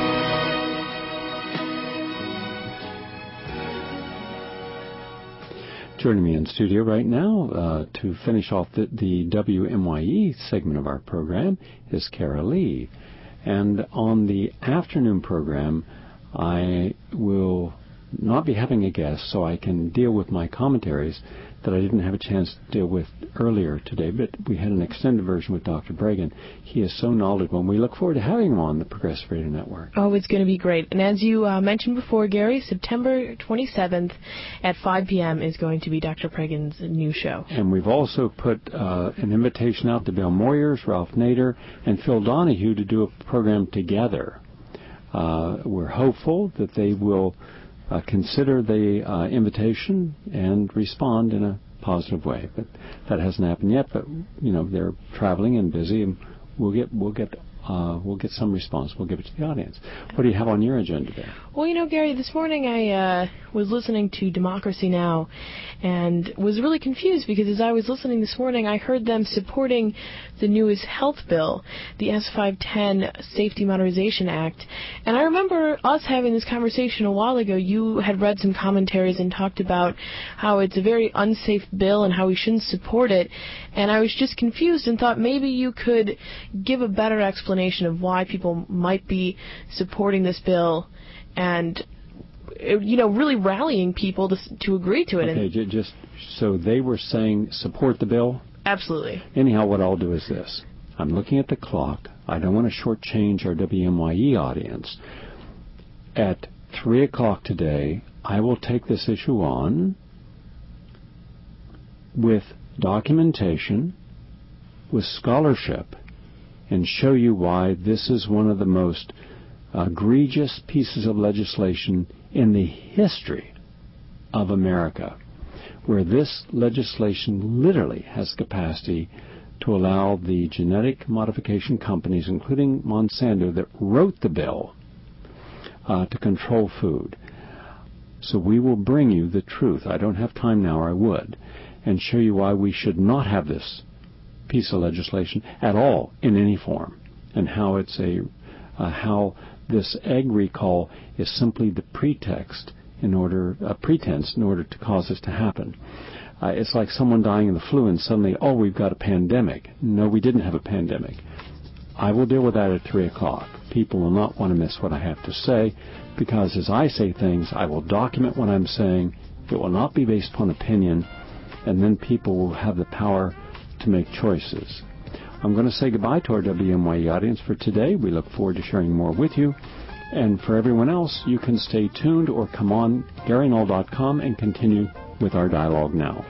joining me in studio right now uh, to finish off the, the W M Y E segment of our program is Kara Lee. And on the afternoon program, I will not be having a guest, so I can deal with my commentaries that I didn't have a chance to deal with earlier today, but we had an extended version with Doctor Breggin. He is so knowledgeable, and we look forward to having him on the Progressive Radio Network. Oh, it's going to be great. And as you uh, mentioned before, Gary, September twenty-seventh at five p.m. is going to be Doctor Breggin's new show. And we've also put uh, an invitation out to Bill Moyers, Ralph Nader, and Phil Donahue to do a program together. Uh, we're hopeful that they will Uh, consider the uh, invitation and respond in a positive way, but that hasn't happened yet. But you know, they're traveling and busy, and we'll get we'll get uh, we'll get some response. We'll give it to the audience. What do you have on your agenda today? Well, you know, Gary, this morning I uh, was listening to Democracy Now! And was really confused because as I was listening this morning, I heard them supporting the newest health bill, the S five ten Safety Modernization Act. And I remember us having this conversation a while ago. You had read some commentaries and talked about how it's a very unsafe bill and how we shouldn't support it. And I was just confused and thought maybe you could give a better explanation of why people might be supporting this bill and, you know, really rallying people to to agree to it. Okay, j- just so they were saying support the bill? Absolutely. Anyhow, what I'll do is this. I'm looking at the clock. I don't want to shortchange our W M Y E audience. At three o'clock today, I will take this issue on with documentation, with scholarship, and show you why this is one of the most egregious pieces of legislation in the history of America, where this legislation literally has capacity to allow the genetic modification companies, including Monsanto, that wrote the bill, uh, to control food. So we will bring you the truth. I don't have time now, or I would, and show you why we should not have this piece of legislation at all in any form, and how it's a uh, how this egg recall is simply the pretext in order a pretense in order to cause this to happen. Uh, it's like someone dying of the flu and suddenly, oh, we've got a pandemic. No, we didn't have a pandemic. I will deal with that at three o'clock. People will not want to miss what I have to say, because as I say things, I will document what I'm saying. It will not be based upon opinion, and then people will have the power to make choices. I'm going to say goodbye to our W M Y E audience for today. We look forward to sharing more with you. And for everyone else, you can stay tuned or come on Gary Null dot com and continue with our dialogue now.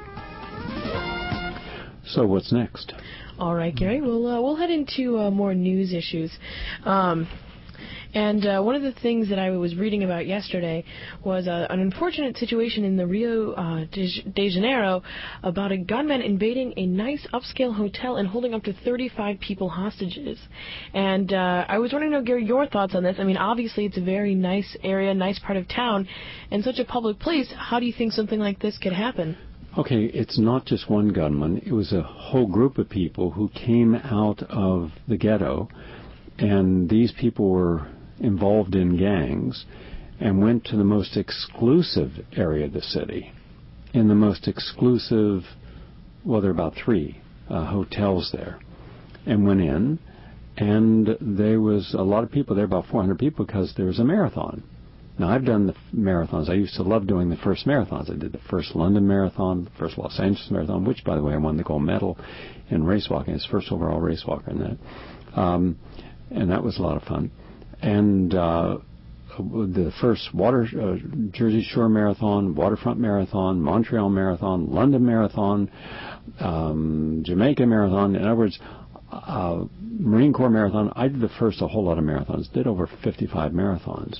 So what's next? All right, Gary. We'll uh, we'll head into uh, more news issues. Um, and uh, one of the things that I was reading about yesterday was uh, an unfortunate situation in the Rio uh, de Janeiro about a gunman invading a nice upscale hotel and holding up to thirty-five people hostages. And uh, I was wondering, to know, Gary, your thoughts on this. I mean, obviously it's a very nice area, nice part of town, and such a public place. How do you think something like this could happen? Okay, it's not just one gunman. It was a whole group of people who came out of the ghetto, and these people were involved in gangs and went to the most exclusive area of the city. In the most exclusive, well, there are about three uh, hotels there, and went in, and there was a lot of people there, about four hundred people, because there was a marathon. Now, I've done the marathons. I used to love doing the first marathons. I did the first London Marathon, the first Los Angeles Marathon, which, by the way, I won the gold medal in race walking. It's first overall race walker in that. Um, and that was a lot of fun. And uh, the first water uh, Jersey Shore Marathon, Waterfront Marathon, Montreal Marathon, London Marathon, um, Jamaica Marathon. In other words, uh, Marine Corps Marathon. I did the first a whole lot of marathons. Did over fifty-five marathons.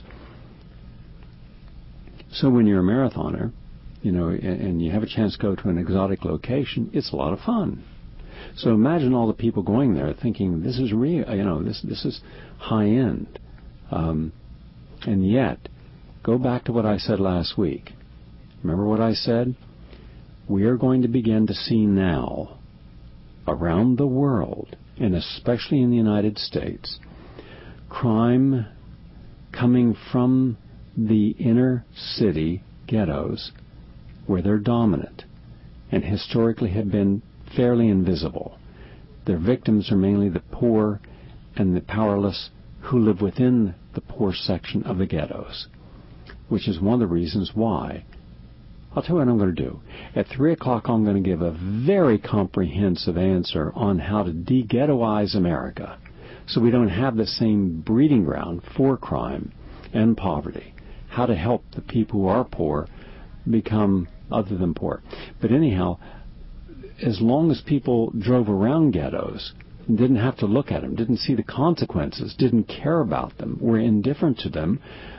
So when you're a marathoner, you know, and, and you have a chance to go to an exotic location, it's a lot of fun. So imagine all the people going there thinking this is real, you know, this this is high end. Um, and yet, go back to what I said last week. Remember what I said? We are going to begin to see now, around the world, and especially in the United States, crime coming from the inner city ghettos where they're dominant and historically have been fairly invisible. Their victims are mainly the poor and the powerless who live within the poor section of the ghettos, which is one of the reasons why. I'll tell you what I'm going to do. At three o'clock, I'm going to give a very comprehensive answer on how to de-ghettoize America so we don't have the same breeding ground for crime and poverty. How to help the people who are poor become other than poor. But anyhow, as long as people drove around ghettos and didn't have to look at them, didn't see the consequences, didn't care about them, were indifferent to them,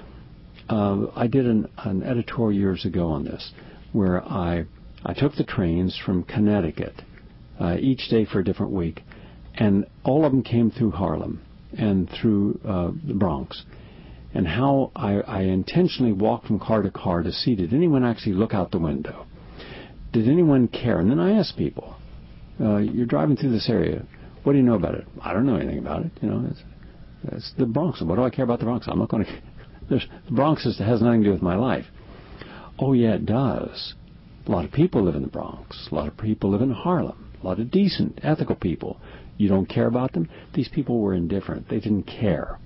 uh, I did an, an editorial years ago on this, where I I took the trains from Connecticut uh, each day for a different week, and all of them came through Harlem and through uh, the Bronx. And how I, I intentionally walked from car to car to see, did anyone actually look out the window? Did anyone care? And then I asked people, uh, you're driving through this area. What do you know about it? I don't know anything about it. You know, it's, it's the Bronx. What do I care about the Bronx? I'm not going to. The Bronx is, has nothing to do with my life. Oh, yeah, it does. A lot of people live in the Bronx. A lot of people live in Harlem. A lot of decent, ethical people. You don't care about them? These people were indifferent. They didn't care.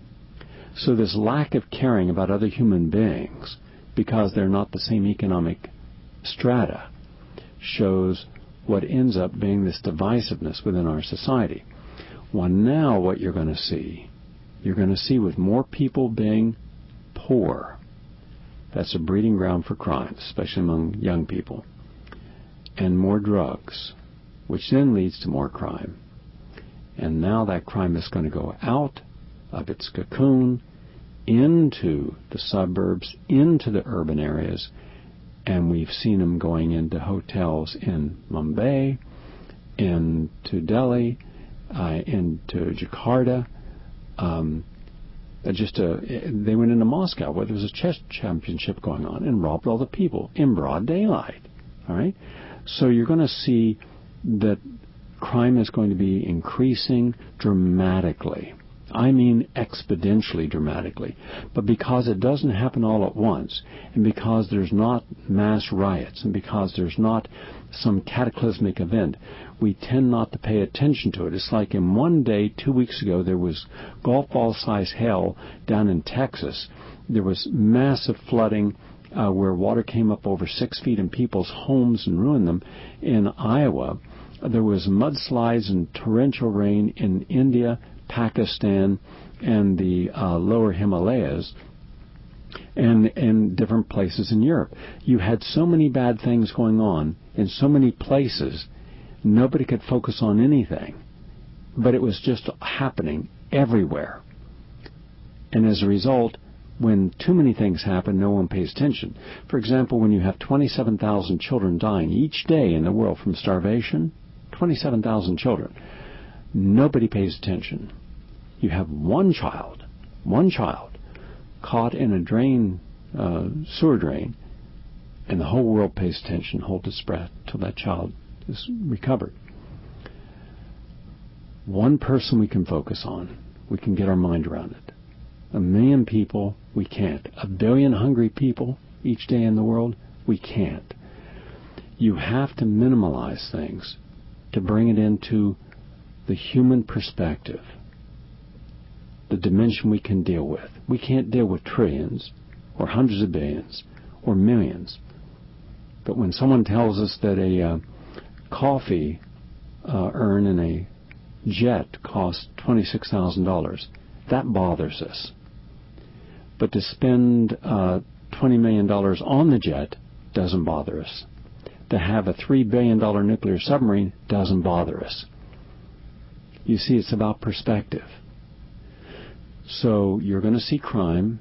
So this lack of caring about other human beings, because they're not the same economic strata, shows what ends up being this divisiveness within our society. Well, now what you're going to see, you're going to see with more people being poor, that's a breeding ground for crime, especially among young people, and more drugs, which then leads to more crime. And now that crime is going to go out of its cocoon into the suburbs, into the urban areas, and we've seen them going into hotels in Mumbai, into Delhi, uh, into Jakarta. Um, just a, they went into Moscow where there was a chess championship going on and robbed all the people in broad daylight. All right, so you're going to see that crime is going to be increasing dramatically. I mean exponentially dramatically. But because it doesn't happen all at once, and because there's not mass riots, and because there's not some cataclysmic event, we tend not to pay attention to it. It's like in one day, two weeks ago, there was golf ball size hail down in Texas. There was massive flooding uh, where water came up over six feet in people's homes and ruined them. In Iowa, there was mudslides and torrential rain in India, Pakistan, and the uh, lower Himalayas, and in different places in Europe. You had so many bad things going on in so many places, nobody could focus on anything. But it was just happening everywhere. And as a result, when too many things happen, no one pays attention. For example, when you have twenty-seven thousand children dying each day in the world from starvation, twenty-seven thousand children, nobody pays attention. You have one child, one child, caught in a drain, uh, sewer drain, and the whole world pays attention, holds its breath till that child is recovered. One person we can focus on. We can get our mind around it. A million people, we can't. A billion hungry people each day in the world, we can't. You have to minimalize things to bring it into the human perspective, the dimension we can deal with. We can't deal with trillions or hundreds of billions or millions. But when someone tells us that a uh, coffee uh, urn in a jet costs twenty-six thousand dollars. That bothers us. But to spend uh, twenty million dollars on the jet doesn't bother us. To have a three billion dollars nuclear submarine doesn't bother us. You see, it's about perspective. So you're going to see crime,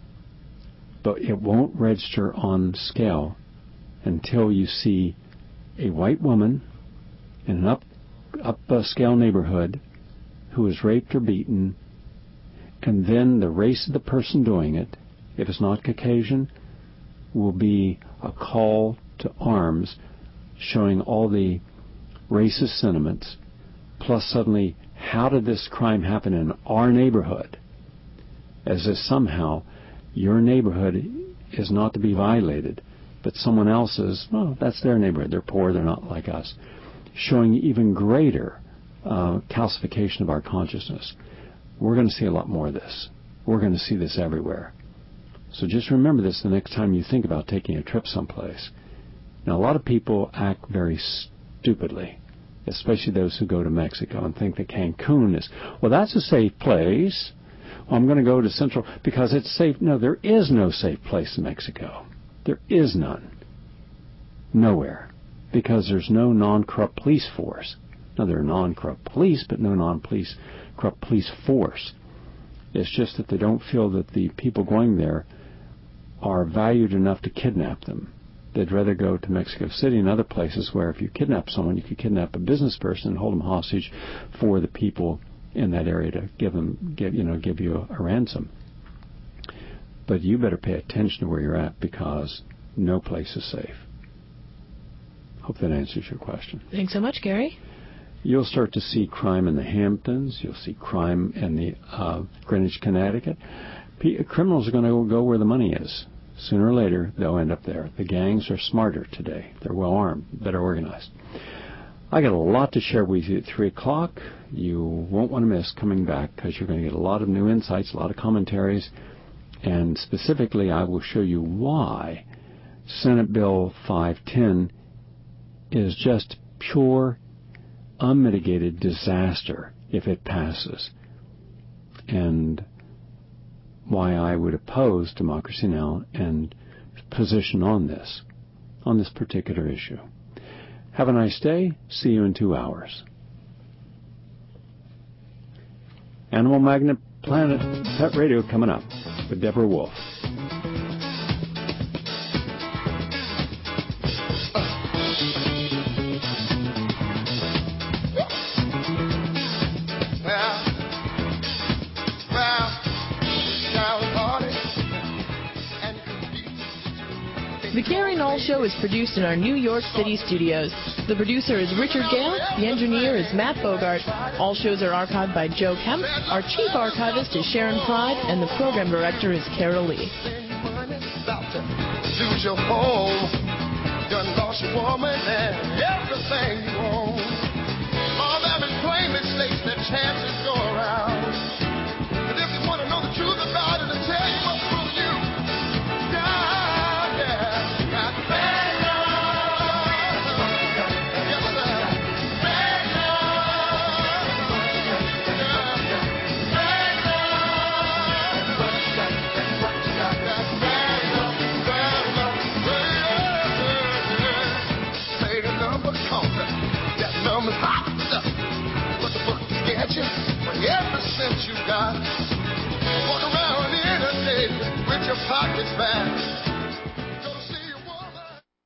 but it won't register on scale until you see a white woman in an up, up uh, scale neighborhood who is raped or beaten, and then the race of the person doing it, if it's not Caucasian, will be a call to arms showing all the racist sentiments, plus suddenly, how did this crime happen in our neighborhood? As if somehow your neighborhood is not to be violated, but someone else's, well, that's their neighborhood. They're poor, they're not like us. Showing even greater uh, calcification of our consciousness. We're going to see a lot more of this. We're going to see this everywhere. So just remember this the next time you think about taking a trip someplace. Now, a lot of people act very stupidly, especially those who go to Mexico and think that Cancun is, well, that's a safe place. Well, I'm going to go to Central because it's safe. No, there is no safe place in Mexico. There is none. Nowhere. Because there's no non-corrupt police force. Now, there are non-corrupt police, but no non-police corrupt police force. It's just that they don't feel that the people going there are valued enough to kidnap them. They'd rather go to Mexico City and other places where if you kidnap someone, you could kidnap a business person and hold them hostage for the people in that area to give them, give, you know, give you a, a ransom. But you better pay attention to where you're at because no place is safe. Hope that answers your question. Thanks so much, Gary. You'll start to see crime in the Hamptons. You'll see crime in the uh, Greenwich, Connecticut. P- criminals are going to go where the money is. Sooner or later, they'll end up there. The gangs are smarter today. They're well armed, better organized. I got a lot to share with you at three o'clock. You won't want to miss coming back because you're going to get a lot of new insights, a lot of commentaries, and specifically I will show you why Senate Bill five ten is just pure, unmitigated disaster if it passes, and why I would oppose Democracy Now! And position on this, on this particular issue. Have a nice day. See you in two hours. Animal Magnet Planet Pet Radio coming up with Deborah Wolf. The Gary Null Show is produced in our New York City studios. The producer is Richard Gale. The engineer is Matt Bogart. All shows are archived by Joe Kemp. Our chief archivist is Sharon Pride, and the program director is Carol Lee. Lose your home, done lost your woman and everything you own. All that employment states that chances go around. But if you want to know the truth about it, I'll tell you what's wrong with you. Ever since you got walk around in a day with your pockets back.